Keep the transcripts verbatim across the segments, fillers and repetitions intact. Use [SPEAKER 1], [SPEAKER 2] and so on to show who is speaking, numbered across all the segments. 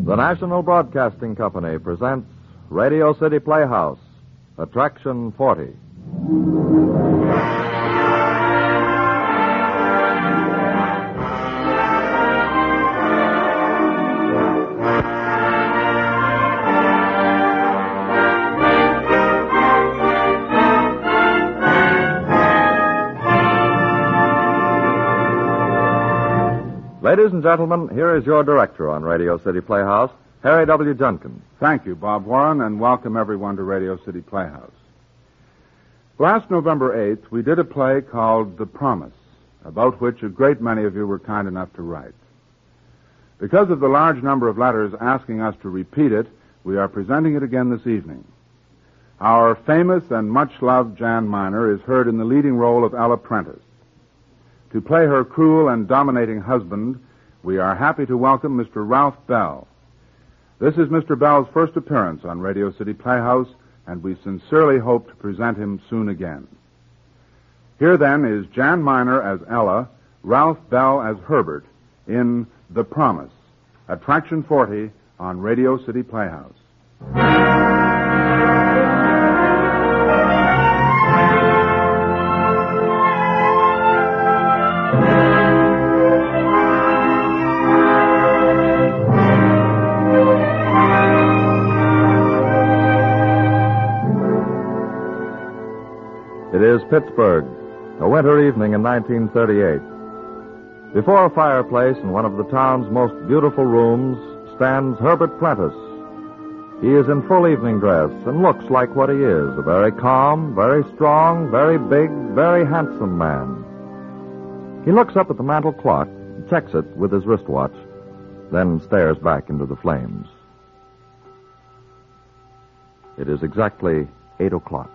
[SPEAKER 1] The National Broadcasting Company presents Radio City Playhouse, Attraction forty. Ladies and gentlemen, here is your director on Radio City Playhouse, Harry W. Junkins.
[SPEAKER 2] Thank you, Bob Warren, and welcome everyone to Radio City Playhouse. Last November eighth, we did a play called The Promise, about which a great many of you were kind enough to write. Because of the large number of letters asking us to repeat it, we are presenting it again this evening. Our famous and much-loved Jan Miner is heard in the leading role of Ella Prentice. To play her cruel and dominating husband, we are happy to welcome Mister Ralph Bell. This is Mister Bell's first appearance on Radio City Playhouse, and we sincerely hope to present him soon again. Here, then, is Jan Miner as Ella, Ralph Bell as Herbert, in The Promise, Attraction forty on Radio City Playhouse.
[SPEAKER 1] It is Pittsburgh, a winter evening in nineteen thirty-eight. Before a fireplace in one of the town's most beautiful rooms stands Herbert Prentice. He is in full evening dress and looks like what he is, a very calm, very strong, very big, very handsome man. He looks up at the mantel clock, checks it with his wristwatch, then stares back into the flames. It is exactly eight o'clock.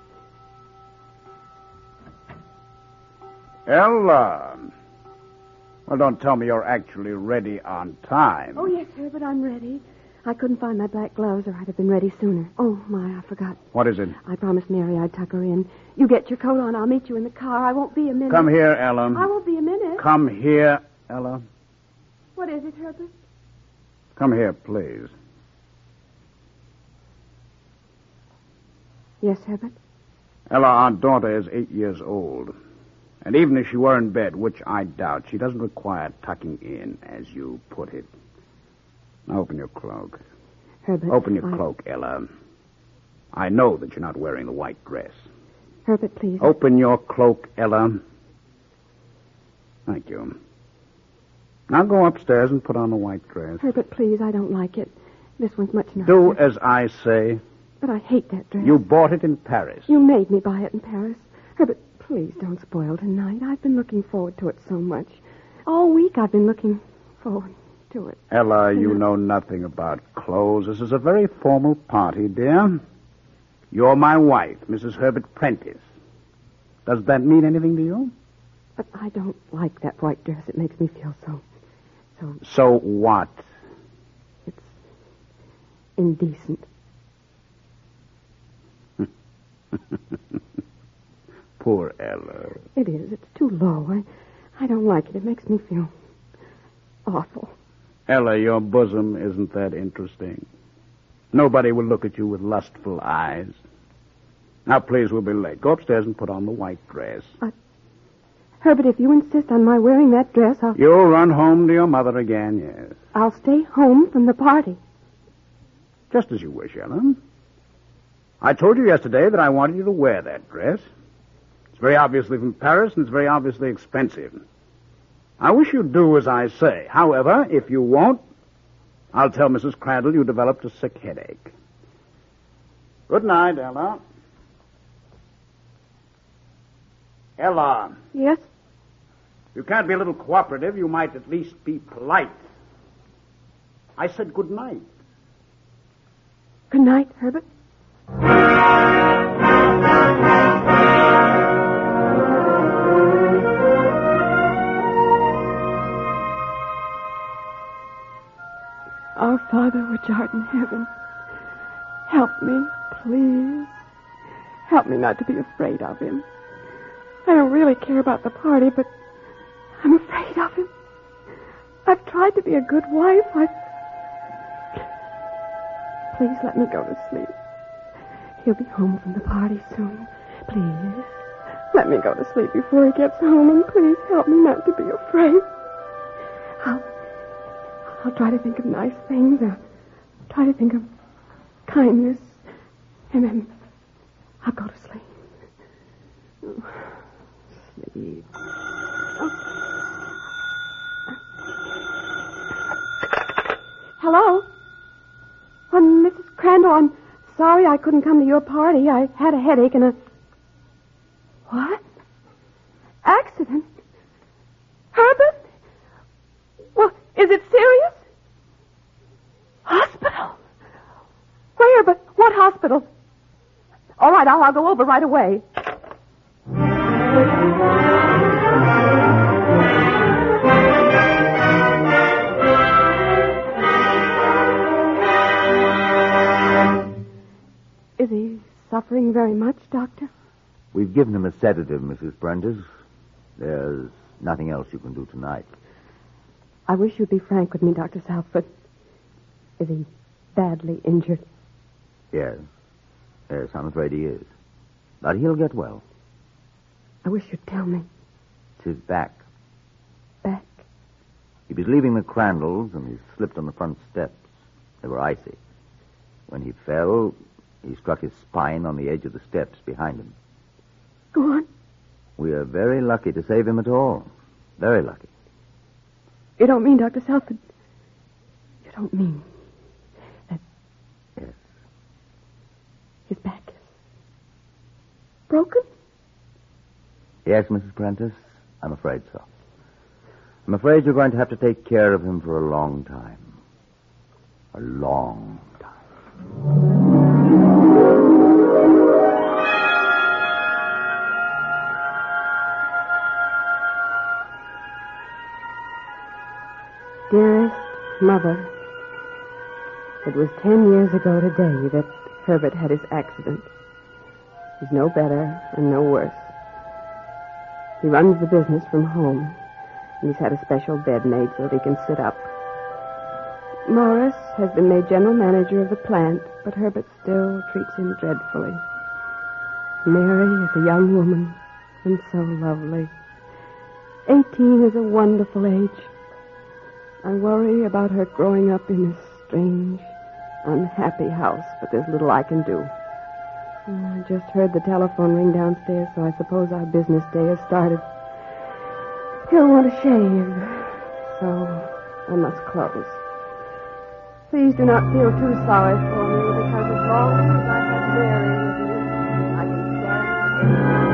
[SPEAKER 3] Ella. Well, don't tell me you're actually ready on time.
[SPEAKER 4] Oh, yes, Herbert, I'm ready. I couldn't find my black gloves, or I'd have been ready sooner. Oh, my, I forgot.
[SPEAKER 3] What is it?
[SPEAKER 4] I promised Mary I'd tuck her in. You get your coat on. I'll meet you in the car. I won't be a minute.
[SPEAKER 3] Come here, Ella.
[SPEAKER 4] I won't be a minute.
[SPEAKER 3] Come here, Ella.
[SPEAKER 4] What is it, Herbert?
[SPEAKER 3] Come here, please.
[SPEAKER 4] Yes, Herbert?
[SPEAKER 3] Ella, our daughter is eight years old. And even if she were in bed, which I doubt, she doesn't require tucking in, as you put it. Now open your cloak.
[SPEAKER 4] Herbert,
[SPEAKER 3] Open your
[SPEAKER 4] I...
[SPEAKER 3] cloak, Ella. I know that you're not wearing the white dress.
[SPEAKER 4] Herbert, please.
[SPEAKER 3] Open your cloak, Ella. Thank you. Now go upstairs and put on the white dress.
[SPEAKER 4] Herbert, please, I don't like it. This one's much nicer.
[SPEAKER 3] Do as I say.
[SPEAKER 4] But I hate that dress.
[SPEAKER 3] You bought it in Paris.
[SPEAKER 4] You made me buy it in Paris. Herbert, please don't spoil tonight. I've been looking forward to it so much. All week I've been looking forward to it.
[SPEAKER 3] Ella, you know nothing about clothes. This is a very formal party, dear. You're my wife, Missus Herbert Prentice. Does that mean anything to you?
[SPEAKER 4] But I don't like that white dress. It makes me feel so... so...
[SPEAKER 3] So what?
[SPEAKER 4] It's indecent.
[SPEAKER 3] Poor Ella.
[SPEAKER 4] It is. It's too low. I, I don't like it. It makes me feel awful.
[SPEAKER 3] Ella, your bosom isn't that interesting. Nobody will look at you with lustful eyes. Now, please, we'll be late. Go upstairs and put on the white dress.
[SPEAKER 4] Uh, Herbert, if you insist on my wearing that dress, I'll...
[SPEAKER 3] You'll run home to your mother again, yes.
[SPEAKER 4] I'll stay home from the party.
[SPEAKER 3] Just as you wish, Ella. I told you yesterday that I wanted you to wear that dress. It's very obviously from Paris, and it's very obviously expensive. I wish you'd do as I say. However, if you won't, I'll tell Missus Crandall you developed a sick headache. Good night, Ella. Ella.
[SPEAKER 4] Yes?
[SPEAKER 3] You can't be a little cooperative. You might at least be polite. I said good night.
[SPEAKER 4] Good night, Herbert. Our Father which art in heaven, help me, please. Help me not to be afraid of him. I don't really care about the party, but I'm afraid of him. I've tried to be a good wife. I've Please let me go to sleep. He'll be home from the party soon. Please, let me go to sleep before he gets home, and please help me not to be afraid. I'll, I'll try to think of nice things. I'll try to think of kindness, and then I'll go to sleep. Oh, sleep. Oh. Hello? Oh, Missus Crandall, I'm sorry I couldn't come to your party. I had a headache and a... What? Accident? Herbert? Well, is it serious? Hospital? Where, but what hospital? All right, I'll, I'll go over right away. Is he suffering very much, Doctor?
[SPEAKER 5] We've given him a sedative, Missus Prentice. There's nothing else you can do tonight.
[SPEAKER 4] I wish you'd be frank with me, Doctor Southford. Is he badly injured?
[SPEAKER 5] Yes. Yes, I'm afraid he is. But he'll get well.
[SPEAKER 4] I wish you'd tell me.
[SPEAKER 5] It's his back.
[SPEAKER 4] Back?
[SPEAKER 5] He was leaving the Crandalls and he slipped on the front steps. They were icy. When he fell, he struck his spine on the edge of the steps behind him.
[SPEAKER 4] Go on.
[SPEAKER 5] We are very lucky to save him at all. Very lucky.
[SPEAKER 4] You don't mean, Doctor Southford... You don't mean that...
[SPEAKER 5] Yes.
[SPEAKER 4] His back is... broken?
[SPEAKER 5] Yes, Missus Prentice, I'm afraid so. I'm afraid you're going to have to take care of him for a long time. A long time.
[SPEAKER 4] Dearest Mother, it was ten years ago today that Herbert had his accident. He's no better and no worse. He runs the business from home, and he's had a special bed made so that he can sit up. Morris has been made general manager of the plant, but Herbert still treats him dreadfully. Mary is a young woman, and so lovely. Eighteen is a wonderful age. I worry about her growing up in this strange, unhappy house, but there's little I can do. I just heard the telephone ring downstairs, so I suppose our business day has started. He'll want to shave, so I must close. Please do not feel too sorry for me, because as long as I have Mary with me, I can stand.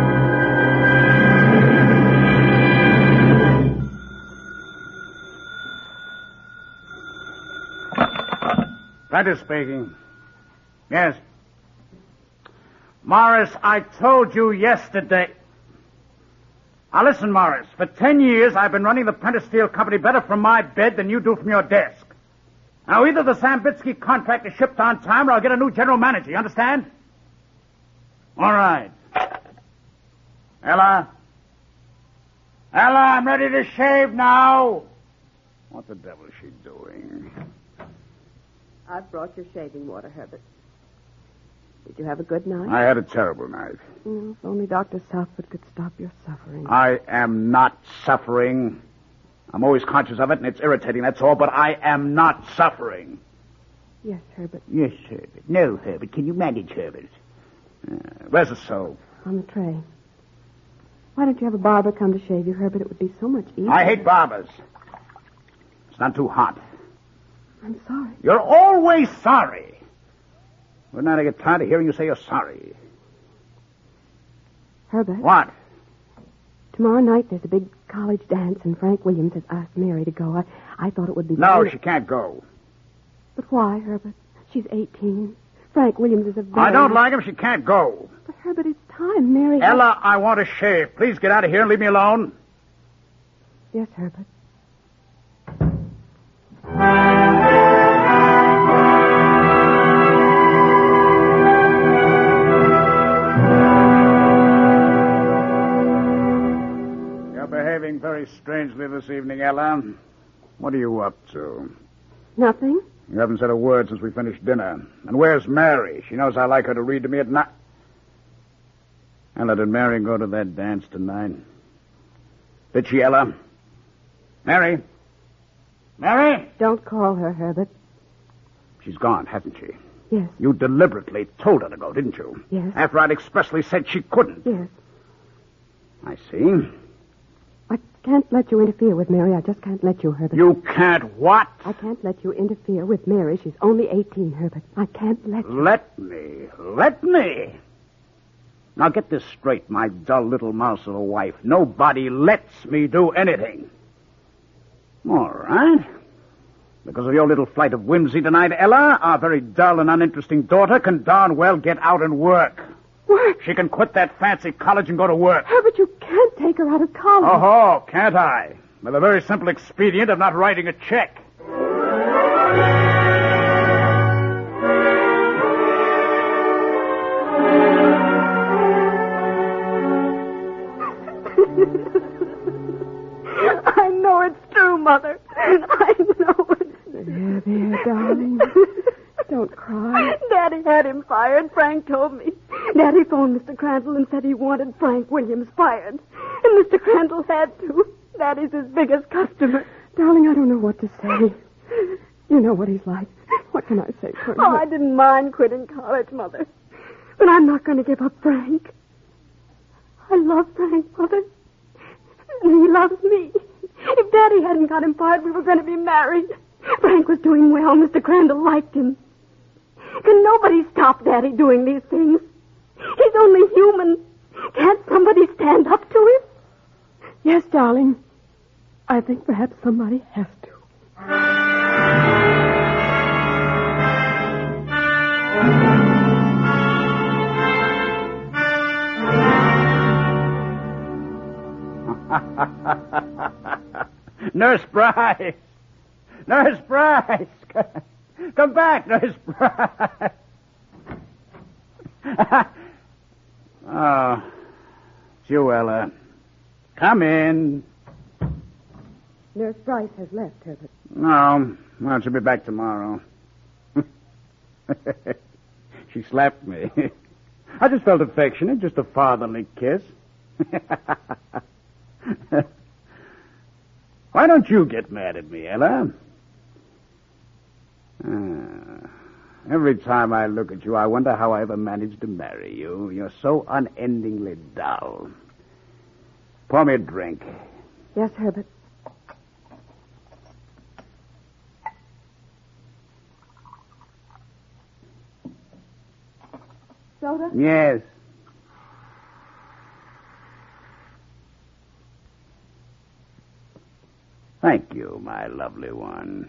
[SPEAKER 3] Prentice speaking. Yes. Morris, I told you yesterday. Now listen, Morris. For ten years, I've been running the Prentice Steel Company better from my bed than you do from your desk. Now, either the Sambitsky contract is shipped on time or I'll get a new general manager. You understand? All right. Ella? Ella, I'm ready to shave now. What the devil is she doing?
[SPEAKER 4] I've brought your shaving water, Herbert. Did you have a good night?
[SPEAKER 3] I had a terrible night.
[SPEAKER 4] Oh, if only Doctor Southford could stop your suffering.
[SPEAKER 3] I am not suffering. I'm always conscious of it, and it's irritating, that's all, but I am not suffering.
[SPEAKER 4] Yes, Herbert.
[SPEAKER 3] Yes, Herbert. No, Herbert. Can you manage, Herbert? Uh, where's the soap?
[SPEAKER 4] On the tray. Why don't you have a barber come to shave you, Herbert? It would be so much easier.
[SPEAKER 3] I hate barbers. It's not too hot.
[SPEAKER 4] I'm sorry.
[SPEAKER 3] You're always sorry. Wouldn't I get tired of hearing you say you're sorry?
[SPEAKER 4] Herbert?
[SPEAKER 3] What?
[SPEAKER 4] Tomorrow night there's a big college dance, and Frank Williams has asked Mary to go. I, I thought it would be...
[SPEAKER 3] No,
[SPEAKER 4] very...
[SPEAKER 3] she can't go.
[SPEAKER 4] But why, Herbert? She's eighteen. Frank Williams is a very...
[SPEAKER 3] I don't like him. She can't go.
[SPEAKER 4] But, Herbert, it's time. Mary...
[SPEAKER 3] Ella, I want to shave. Please get out of here and leave me alone.
[SPEAKER 4] Yes, Herbert.
[SPEAKER 3] Very strangely this evening, Ella. What are you up to?
[SPEAKER 4] Nothing.
[SPEAKER 3] You haven't said a word since we finished dinner. And where's Mary? She knows I like her to read to me at night. Ella, did Mary go to that dance tonight? Did she, Ella? Mary? Mary?
[SPEAKER 4] Don't call her, Herbert.
[SPEAKER 3] She's gone, hasn't she?
[SPEAKER 4] Yes.
[SPEAKER 3] You deliberately told her to go, didn't you?
[SPEAKER 4] Yes.
[SPEAKER 3] After I'd expressly said she couldn't.
[SPEAKER 4] Yes.
[SPEAKER 3] I see.
[SPEAKER 4] I can't let you interfere with Mary. I just can't let you, Herbert.
[SPEAKER 3] You can't what?
[SPEAKER 4] I can't let you interfere with Mary. She's only eighteen, Herbert. I can't let you.
[SPEAKER 3] Let me. Let me. Now get this straight, my dull little mouse of a wife. Nobody lets me do anything. All right. Because of your little flight of whimsy tonight, Ella, our very dull and uninteresting daughter can darn well get out and work.
[SPEAKER 4] Work?
[SPEAKER 3] She can quit that fancy college and go to work.
[SPEAKER 4] Herbert, you can't take her out of college.
[SPEAKER 3] Oh, can't I? With a very simple expedient of not writing a check.
[SPEAKER 4] I know it's true, Mother. I know it's... There, there, darling. Don't cry. Daddy had him fired. Frank told me. Daddy phoned Mister Crandall and said he wanted Frank Williams fired. And Mister Crandall had to. Daddy's his biggest customer. Darling, I don't know what to say. You know what he's like. What can I say for him? Oh, I didn't mind quitting college, Mother. But I'm not going to give up Frank. I love Frank, Mother. And he loves me. If Daddy hadn't got him fired, we were going to be married. Frank was doing well. Mister Crandall liked him. Can nobody stop Daddy doing these things? He's only human. Can't somebody stand up to him? Yes, darling. I think perhaps somebody has to.
[SPEAKER 3] Nurse Bryce! Nurse Bryce! Come back, Nurse Bryce! Oh, it's you, Ella. Come in.
[SPEAKER 4] Nurse Bryce has left, Herbert.
[SPEAKER 3] No, well, she'll be back tomorrow. She slapped me. I just felt affectionate, just a fatherly kiss. Why don't you get mad at me, Ella? Uh, every time I look at you, I wonder how I ever managed to marry you. You're so unendingly dull. Pour me a drink.
[SPEAKER 4] Yes, Herbert. Soda?
[SPEAKER 3] Yes. Thank you, my lovely one.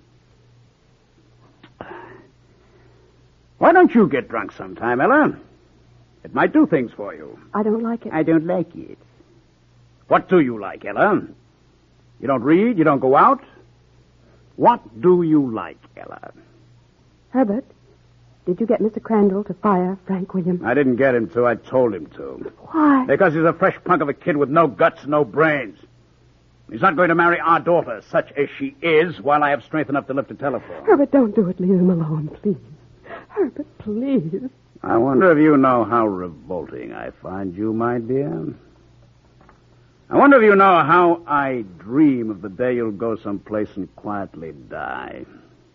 [SPEAKER 3] Why don't you get drunk sometime, Ella? It might do things for you.
[SPEAKER 4] I don't like it.
[SPEAKER 3] I don't like it. What do you like, Ella? You don't read? You don't go out? What do you like, Ella?
[SPEAKER 4] Herbert, did you get Mister Crandall to fire Frank Williams?
[SPEAKER 3] I didn't get him to. I told him to.
[SPEAKER 4] Why?
[SPEAKER 3] Because he's a fresh punk of a kid with no guts, no brains. He's not going to marry our daughter, such as she is, while I have strength enough to lift a telephone.
[SPEAKER 4] Herbert, don't do it. Leave him alone, please. Herbert, please.
[SPEAKER 3] I wonder if you know how revolting I find you, my dear. I wonder if you know how I dream of the day you'll go someplace and quietly die.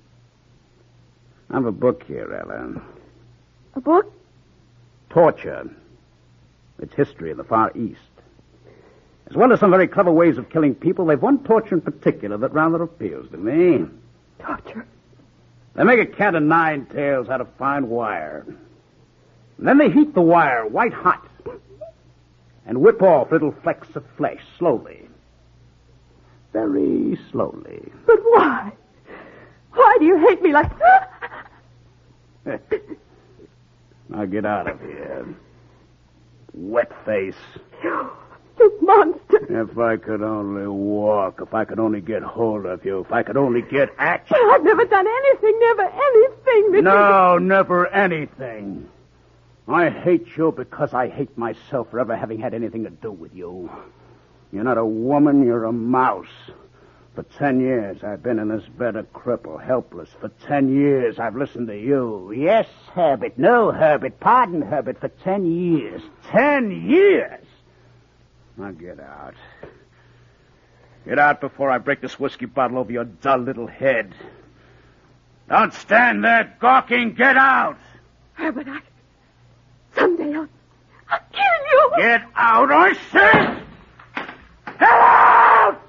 [SPEAKER 3] I have a book here, Ella.
[SPEAKER 4] A book?
[SPEAKER 3] Torture. Its history in the Far East. As well as some very clever ways of killing people, they've one torture in particular that rather appeals to me.
[SPEAKER 4] Torture?
[SPEAKER 3] They make a cat of nine tails out of fine wire. And then they heat the wire white hot and whip off little flecks of flesh slowly. Very slowly.
[SPEAKER 4] But why? Why do you hate me like...
[SPEAKER 3] Now get out of here. Wet face.
[SPEAKER 4] You, you monster.
[SPEAKER 3] If I could only walk, if I could only get hold of you, if I could only get at you.
[SPEAKER 4] Well, I've never done anything, never anything. That
[SPEAKER 3] No,
[SPEAKER 4] you...
[SPEAKER 3] never anything. I hate you because I hate myself for ever having had anything to do with you. You're not a woman, you're a mouse. For ten years, I've been in this bed a cripple, helpless. For ten years, I've listened to you. Yes, Herbert. No, Herbert. Pardon, Herbert. For ten years. Ten years! Now get out. Get out before I break this whiskey bottle over your dull little head. Don't stand there gawking. Get out!
[SPEAKER 4] Herbert, I... Someday I'll... I'll kill you!
[SPEAKER 3] Get out, I said! Get out!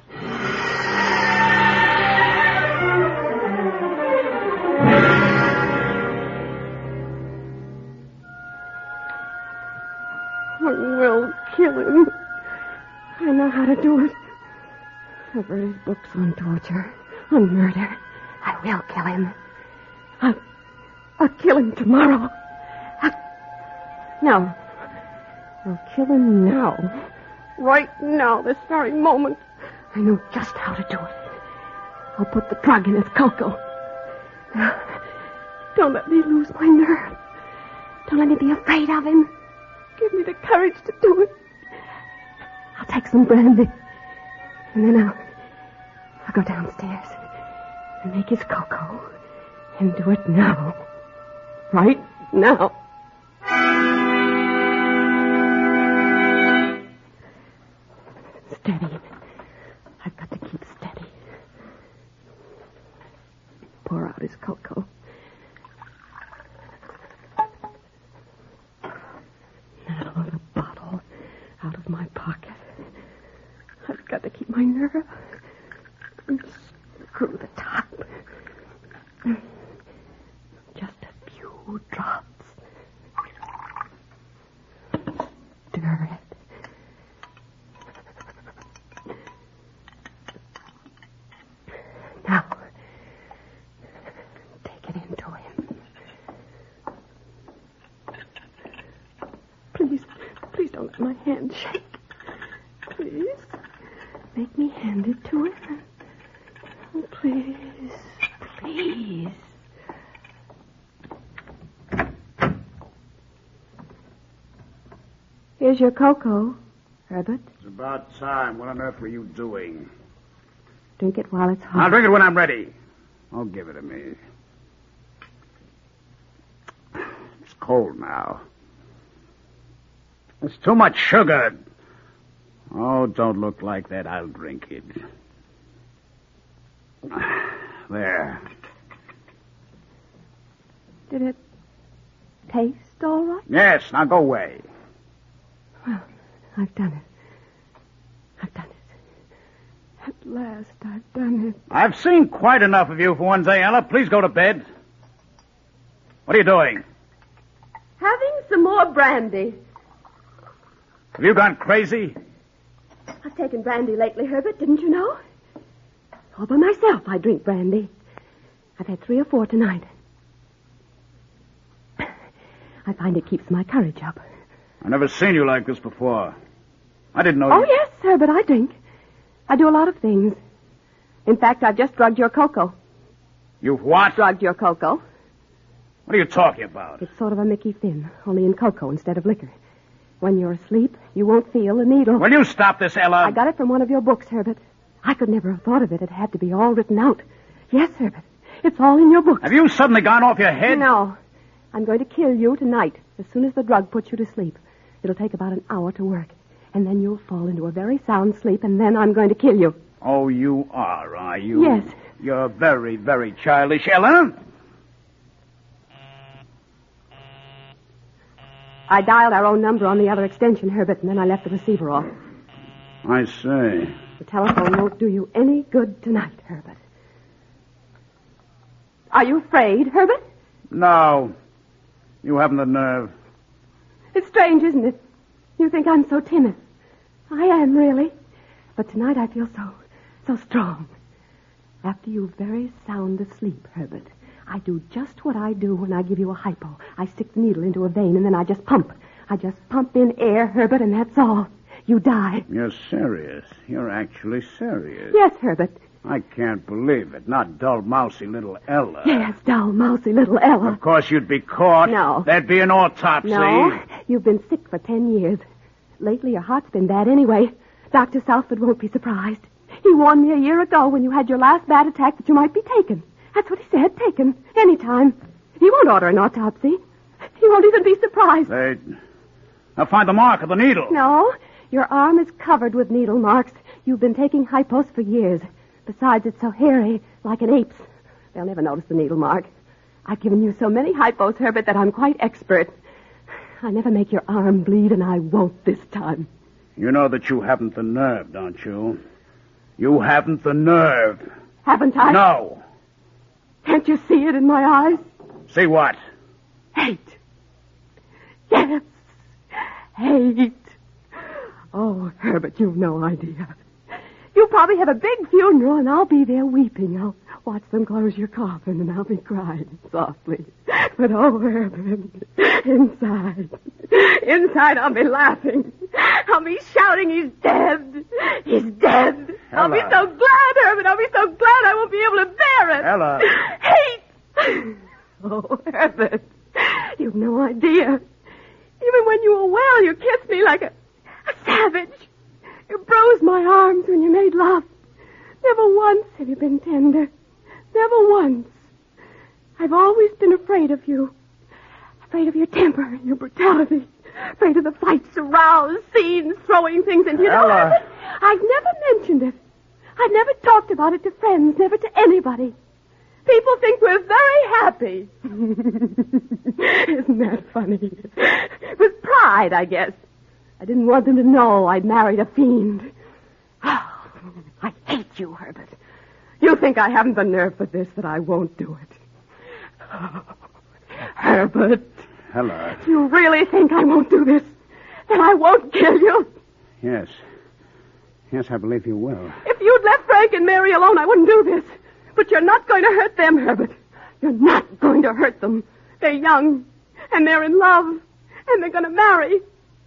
[SPEAKER 4] I will kill him. I know how to do it. I've read his books on torture, on murder. I will kill him. I'll, I'll kill him tomorrow. I'll, no. I'll kill him now. Right now, this very moment. I know just how to do it. I'll put the drug in his cocoa. Now, don't let me lose my nerve. Don't let me be afraid of him. Give me the courage to do it. I'll take some brandy. And then I'll, I'll go downstairs and make his cocoa. And do it now. Right now. Steady. I've got to keep steady. Pour out his cocoa. Now the bottle out of my pocket. I've got to keep my nerve. And screw the top. Just a few drops. Stir it. Now, take it into him. Please, please don't let my hand shake. Please, make me hand it to him. Oh, please, please. Here's your cocoa, Herbert.
[SPEAKER 3] It's about time. What on earth were you doing?
[SPEAKER 4] Drink it while it's hot.
[SPEAKER 3] I'll drink it when I'm ready. Oh, give it to me. It's cold now. There's too much sugar. Oh, don't look like that. I'll drink it. There.
[SPEAKER 4] Did it taste all right?
[SPEAKER 3] Yes, now go away.
[SPEAKER 4] Well, I've done it. I've done it. At last, I've done it.
[SPEAKER 3] I've seen quite enough of you for one day, Ella. Please go to bed. What are you doing?
[SPEAKER 4] Having some more brandy.
[SPEAKER 3] Have you gone crazy?
[SPEAKER 4] I've taken brandy lately, Herbert, didn't you know? All by myself, I drink brandy. I've had three or four tonight. I find it keeps my courage up.
[SPEAKER 3] I've never seen you like this before. I didn't know
[SPEAKER 4] Oh,
[SPEAKER 3] you...
[SPEAKER 4] yes, Herbert, I drink. I do a lot of things. In fact, I've just drugged your cocoa.
[SPEAKER 3] You've what?
[SPEAKER 4] Drugged your cocoa.
[SPEAKER 3] What are you talking about?
[SPEAKER 4] It's sort of a Mickey Finn, only in cocoa instead of liquor. When you're asleep, you won't feel the needle.
[SPEAKER 3] Will you stop this, Ella?
[SPEAKER 4] I got it from one of your books, Herbert. I could never have thought of it. It had to be all written out. Yes, Herbert. It's all in your books.
[SPEAKER 3] Have you suddenly gone off your head?
[SPEAKER 4] No. I'm going to kill you tonight, as soon as the drug puts you to sleep. It'll take about an hour to work. And then you'll fall into a very sound sleep, and then I'm going to kill you.
[SPEAKER 3] Oh, you are, are you?
[SPEAKER 4] Yes.
[SPEAKER 3] You're very, very childish, Ella.
[SPEAKER 4] I dialed our own number on the other extension, Herbert, and then I left the receiver off.
[SPEAKER 3] I see.
[SPEAKER 4] The telephone won't do you any good tonight, Herbert. Are you afraid, Herbert?
[SPEAKER 3] No. You haven't the nerve.
[SPEAKER 4] It's strange, isn't it? You think I'm so timid. I am, really. But tonight I feel so, so strong. After you're very sound asleep, Herbert, I do just what I do when I give you a hypo. I stick the needle into a vein, and then I just pump. I just pump in air, Herbert, and that's all. You die.
[SPEAKER 3] You're serious. You're actually serious.
[SPEAKER 4] Yes, Herbert.
[SPEAKER 3] I can't believe it. Not dull, mousy little Ella.
[SPEAKER 4] Yes, dull, mousy little Ella.
[SPEAKER 3] Of course you'd be caught.
[SPEAKER 4] No.
[SPEAKER 3] There'd be an autopsy.
[SPEAKER 4] No, you've been sick for ten years. Lately, your heart's been bad anyway. Doctor Southwood won't be surprised. He He warned me a year ago when you had your last bad attack that you might be taken. That's what he said, taken. Anytime. He won't order an autopsy. He won't even be surprised.
[SPEAKER 3] They... They'll find the mark of the needle.
[SPEAKER 4] No. Your arm is covered with needle marks. You've been taking Hypos for years. Besides, it's so hairy, like an ape's. They'll never notice the needle mark. I've given you so many Hypos, Herbert, that I'm quite expert. I never make your arm bleed, and I won't this time.
[SPEAKER 3] You know that you haven't the nerve, don't you? You haven't the nerve.
[SPEAKER 4] Haven't I?
[SPEAKER 3] No.
[SPEAKER 4] Can't you see it in my eyes?
[SPEAKER 3] See what?
[SPEAKER 4] Hate. Yes. Hate. Oh, Herbert, you've no idea. You'll probably have a big funeral, and I'll be there weeping. I'll watch them close your coffin, and I'll be crying softly. But, oh, Herbert, inside, inside I'll be laughing. I'll be shouting, he's dead. He's dead.
[SPEAKER 3] Ella.
[SPEAKER 4] I'll be so glad, Herbert. I'll be so glad I won't be able to bear it.
[SPEAKER 3] Ella.
[SPEAKER 4] Hate. Oh, Herbert, you've no idea. Even when you were well, you kissed me like a, a savage. You bruised my arms when you made love. Never once have you been tender. Never once. I've always been afraid of you. Afraid of your temper and your brutality. Afraid of the fights, the rows, scenes, throwing things into you.
[SPEAKER 3] Ella.
[SPEAKER 4] I've never mentioned it. I've never talked about it to friends, never to anybody. People think we're very happy. Isn't that funny? It was pride, I guess. I didn't want them to know I'd married a fiend. Oh, I hate you, Herbert. You think I haven't the nerve for this, that I won't do it. Oh, Herbert.
[SPEAKER 3] Ella.
[SPEAKER 4] You really think I won't do this? That I won't kill you?
[SPEAKER 3] Yes. Yes, I believe you will.
[SPEAKER 4] If you'd left Frank and Mary alone, I wouldn't do this. But you're not going to hurt them, Herbert. You're not going to hurt them. They're young, and they're in love, and they're going to marry.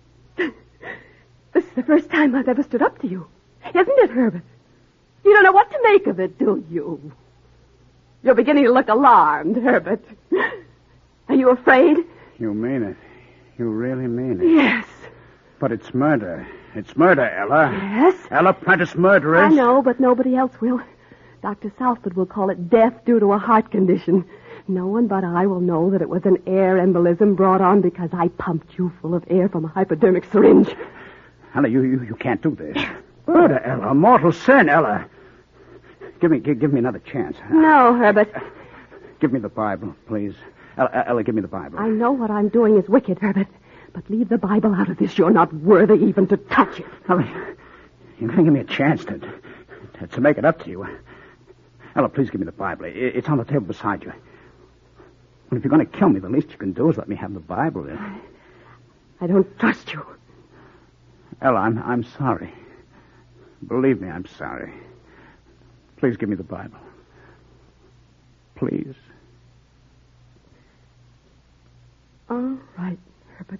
[SPEAKER 4] This is the first time I've ever stood up to you. Isn't it, Herbert? You don't know what to make of it, do you? You're beginning to look alarmed, Herbert. Are you afraid?
[SPEAKER 3] You mean it. You really mean it.
[SPEAKER 4] Yes.
[SPEAKER 3] But it's murder. It's murder, Ella.
[SPEAKER 4] Yes?
[SPEAKER 3] Ella Prentice murderess.
[SPEAKER 4] I know, but nobody else will. Doctor Southwood will call it death due to a heart condition. No one but I will know that it was an air embolism brought on because I pumped you full of air from a hypodermic syringe.
[SPEAKER 3] Ella, you, you, you can't do this. Murder, Ella. Mortal sin, Ella. Give me, give, give me another chance.
[SPEAKER 4] No, Herbert.
[SPEAKER 3] Give me the Bible, please. Ella, Ella, give me the Bible.
[SPEAKER 4] I know what I'm doing is wicked, Herbert. But leave the Bible out of this. You're not worthy even to touch it.
[SPEAKER 3] Ella, you're going to give me a chance to, to, to make it up to you. Ella, please give me the Bible. It's on the table beside you. Well, if you're going to kill me, the least you can do is let me have the Bible.
[SPEAKER 4] I don't trust you.
[SPEAKER 3] Ella, I'm, I'm sorry. Believe me, I'm sorry. Please give me the Bible. Please.
[SPEAKER 4] All right, Herbert.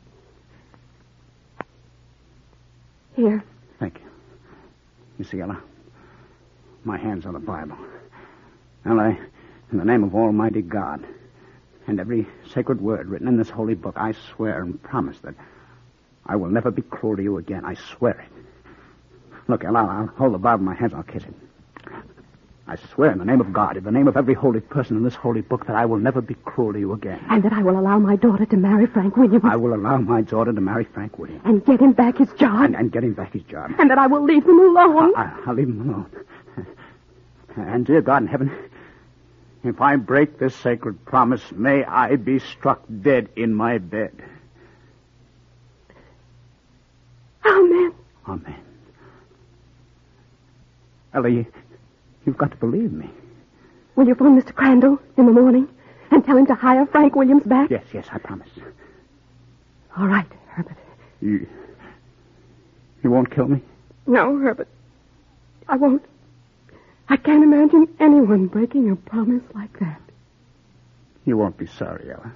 [SPEAKER 4] Here.
[SPEAKER 3] Thank you. You see, Ella, my hand's on the Bible. Ella, in the name of Almighty God, and every sacred word written in this holy book, I swear and promise that I will never be cruel to you again. I swear it. Look, Ella, I'll hold the Bible in my hands. I'll kiss it. I swear in the name of God, in the name of every holy person in this holy book, that I will never be cruel to you again.
[SPEAKER 4] And that I will allow my daughter to marry Frank Williams.
[SPEAKER 3] I will allow my daughter to marry Frank Williams.
[SPEAKER 4] And get him back his job.
[SPEAKER 3] And, and get him back his job.
[SPEAKER 4] And that I will leave him alone.
[SPEAKER 3] I, I, I'll leave him alone. And dear God in heaven, if I break this sacred promise, may I be struck dead in my bed.
[SPEAKER 4] Amen.
[SPEAKER 3] Amen. Ella, you, you've got to believe me.
[SPEAKER 4] Will you phone Mister Crandall in the morning and tell him to hire Frank Williams back?
[SPEAKER 3] Yes, yes, I promise.
[SPEAKER 4] All right, Herbert.
[SPEAKER 3] You, you won't kill me?
[SPEAKER 4] No, Herbert. I won't. I can't imagine anyone breaking a promise like that.
[SPEAKER 3] You won't be sorry, Ella.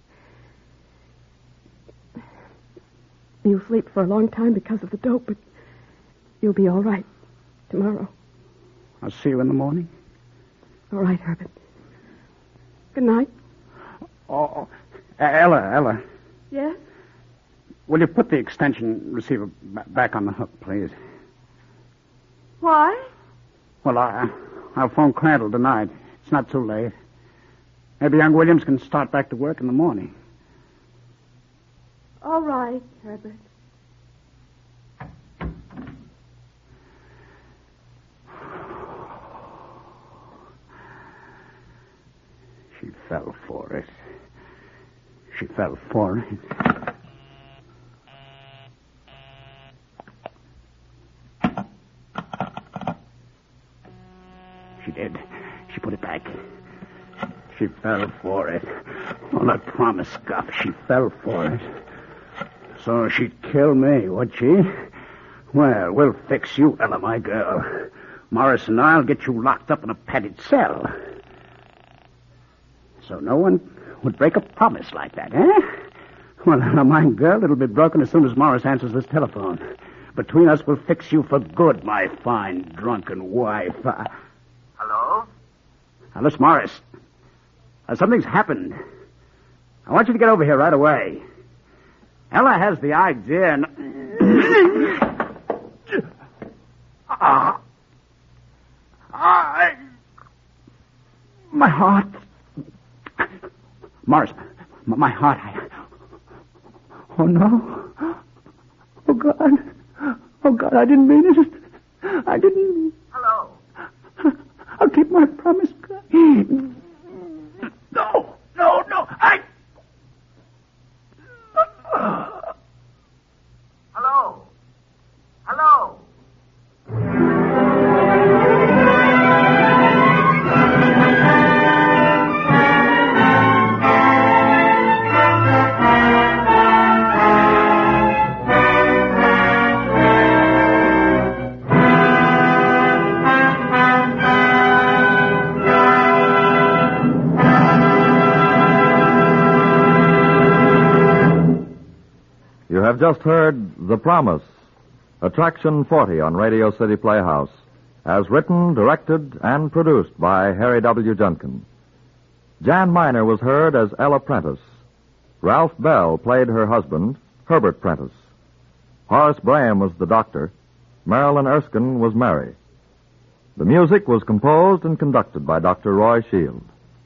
[SPEAKER 4] You'll sleep for a long time because of the dope, but you'll be all right tomorrow.
[SPEAKER 3] I'll see you in the morning.
[SPEAKER 4] All right, Herbert. Good night.
[SPEAKER 3] Oh, Ella, Ella.
[SPEAKER 4] Yes?
[SPEAKER 3] Will you put the extension receiver b- back on the hook, please?
[SPEAKER 4] Why?
[SPEAKER 3] Well, I, I'll phone Crandall tonight. It's not too late. Maybe young Williams can start back to work in the morning.
[SPEAKER 4] All right, Herbert.
[SPEAKER 3] She fell for it. She fell for it. She did. She put it back. She fell for it. All that promise scuff, she fell for it. So she'd kill me, would she? Well, we'll fix you, Ella, my girl. Morris and I'll get you locked up in a padded cell. So no one would break a promise like that, eh? Well, Ella, my girl, it'll be broken as soon as Morris answers this telephone. Between us, we'll fix you for good, my fine, drunken wife. Uh,
[SPEAKER 6] Hello?
[SPEAKER 3] Now, listen, Morris. Uh, something's happened. I want you to get over here right away. Ella has the idea and... ah. I... My heart. Morris, my heart. I... Oh, no. Oh, God. Oh, God, I didn't mean it. I didn't...
[SPEAKER 6] Hello?
[SPEAKER 3] I'll keep my promise. No, no, no. I...
[SPEAKER 6] Hello? Hello?
[SPEAKER 1] You have just heard The Promise, Attraction forty on Radio City Playhouse, as written, directed, and produced by Harry W. Junkin. Jan Miner was heard as Ella Prentice. Ralph Bell played her husband, Herbert Prentice. Horace Braham was the doctor. Marilyn Erskine was Mary. The music was composed and conducted by Doctor Roy Shield.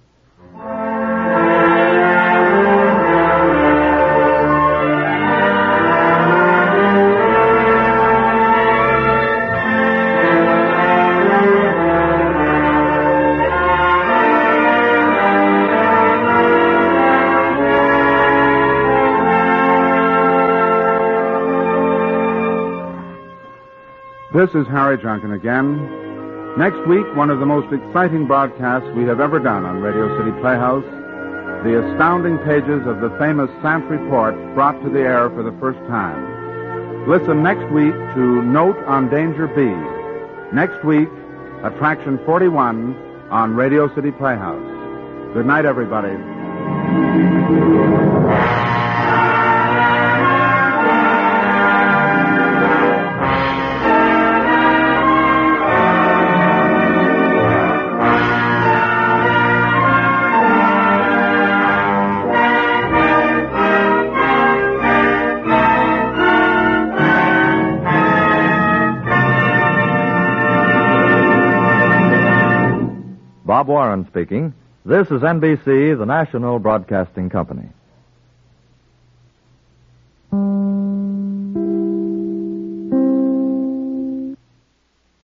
[SPEAKER 2] This is Harry Junkin again. Next week, one of the most exciting broadcasts we have ever done on Radio City Playhouse, the astounding pages of the famous Sant Report brought to the air for the first time. Listen next week to Note on Danger B. Next week, Attraction forty-one on Radio City Playhouse. Good night, everybody.
[SPEAKER 1] Bob Warren speaking. This is N B C, the National Broadcasting Company.